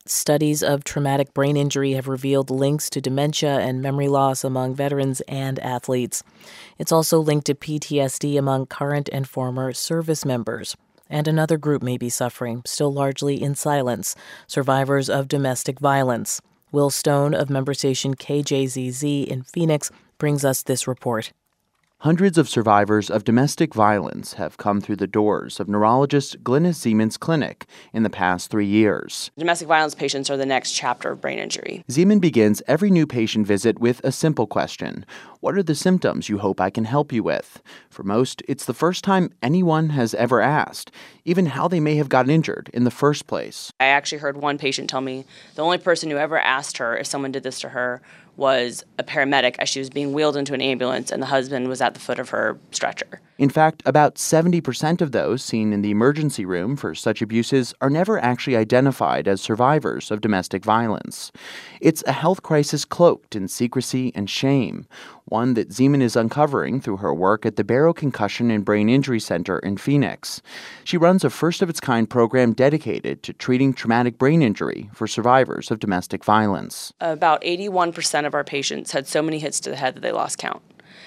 Studies of traumatic brain injury have revealed links to dementia and memory loss among veterans and athletes. It's also linked to PTSD among current and former service members. And another group may be suffering, still largely in silence, survivors of domestic violence. Will Stone of member station KJZZ in Phoenix brings us this report. Hundreds of survivors of domestic violence have come through the doors of neurologist Glynis Zeman's clinic in the past 3 years. Domestic violence patients are the next chapter of brain injury. Zeman begins every new patient visit with a simple question. What are the symptoms you hope I can help you with? For most, it's the first time anyone has ever asked, even how they may have gotten injured in the first place. I actually heard one patient tell me the only person who ever asked her if someone did this to her was a paramedic as she was being wheeled into an ambulance and the husband was at the foot of her stretcher. In fact, about 70% of those seen in the emergency room for such abuses are never actually identified as survivors of domestic violence. It's a health crisis cloaked in secrecy and shame, one that Zeman is uncovering through her work at the Barrow Concussion and Brain Injury Center in Phoenix. She runs a first-of-its-kind program dedicated to treating traumatic brain injury for survivors of domestic violence. About 81% of our patients had so many hits to the head that they lost count,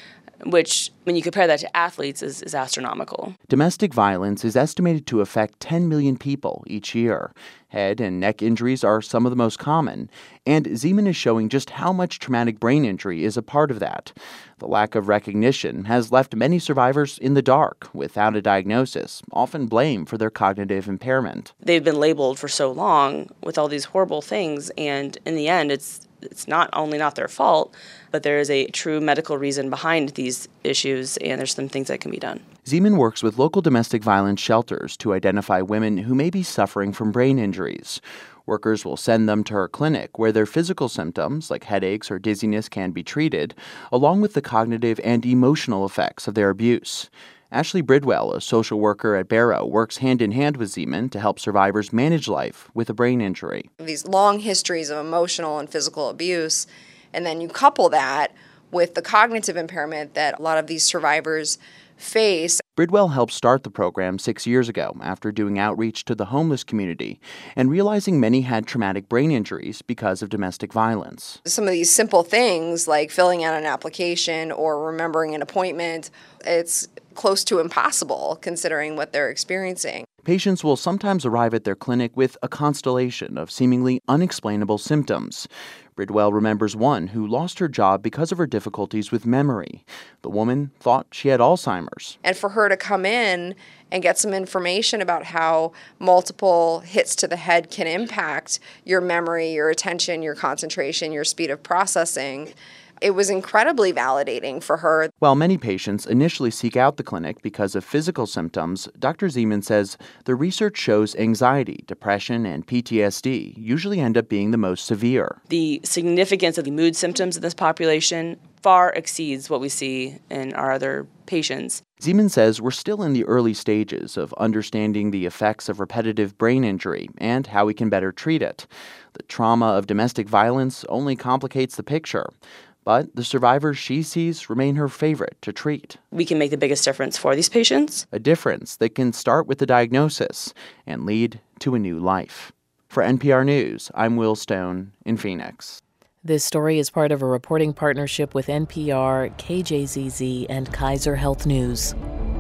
which, when you compare that to athletes, is astronomical. Domestic violence is estimated to affect 10 million people each year. Head and neck injuries are some of the most common, and Zeman is showing just how much traumatic brain injury is a part of that. The lack of recognition has left many survivors in the dark, without a diagnosis, often blamed for their cognitive impairment. They've been labeled for so long with all these horrible things, and in the end, it's not only not their fault, but there is a true medical reason behind these issues, and there's some things that can be done. Zeman works with local domestic violence shelters to identify women who may be suffering from brain injuries. Workers will send them to her clinic where their physical symptoms, like headaches or dizziness, can be treated, along with the cognitive and emotional effects of their abuse. Ashley Bridwell, a social worker at Barrow, works hand-in-hand with Zeman to help survivors manage life with a brain injury. These long histories of emotional and physical abuse, and then you couple that with the cognitive impairment that a lot of these survivors face. Bridwell helped start the program 6 years ago after doing outreach to the homeless community and realizing many had traumatic brain injuries because of domestic violence. Some of these simple things like filling out an application or remembering an appointment, it's close to impossible considering what they're experiencing. Patients will sometimes arrive at their clinic with a constellation of seemingly unexplainable symptoms. Bridwell remembers one who lost her job because of her difficulties with memory. The woman thought she had Alzheimer's. And for her to come in and get some information about how multiple hits to the head can impact your memory, your attention, your concentration, your speed of processing, it was incredibly validating for her. While many patients initially seek out the clinic because of physical symptoms, Dr. Zeman says the research shows anxiety, depression, and PTSD usually end up being the most severe. The significance of the mood symptoms of this population far exceeds what we see in our other patients. Zeman says we're still in the early stages of understanding the effects of repetitive brain injury and how we can better treat it. The trauma of domestic violence only complicates the picture. But the survivors she sees remain her favorite to treat. We can make the biggest difference for these patients. A difference that can start with the diagnosis and lead to a new life. For NPR News, I'm Will Stone in Phoenix. This story is part of a reporting partnership with NPR, KJZZ, and Kaiser Health News.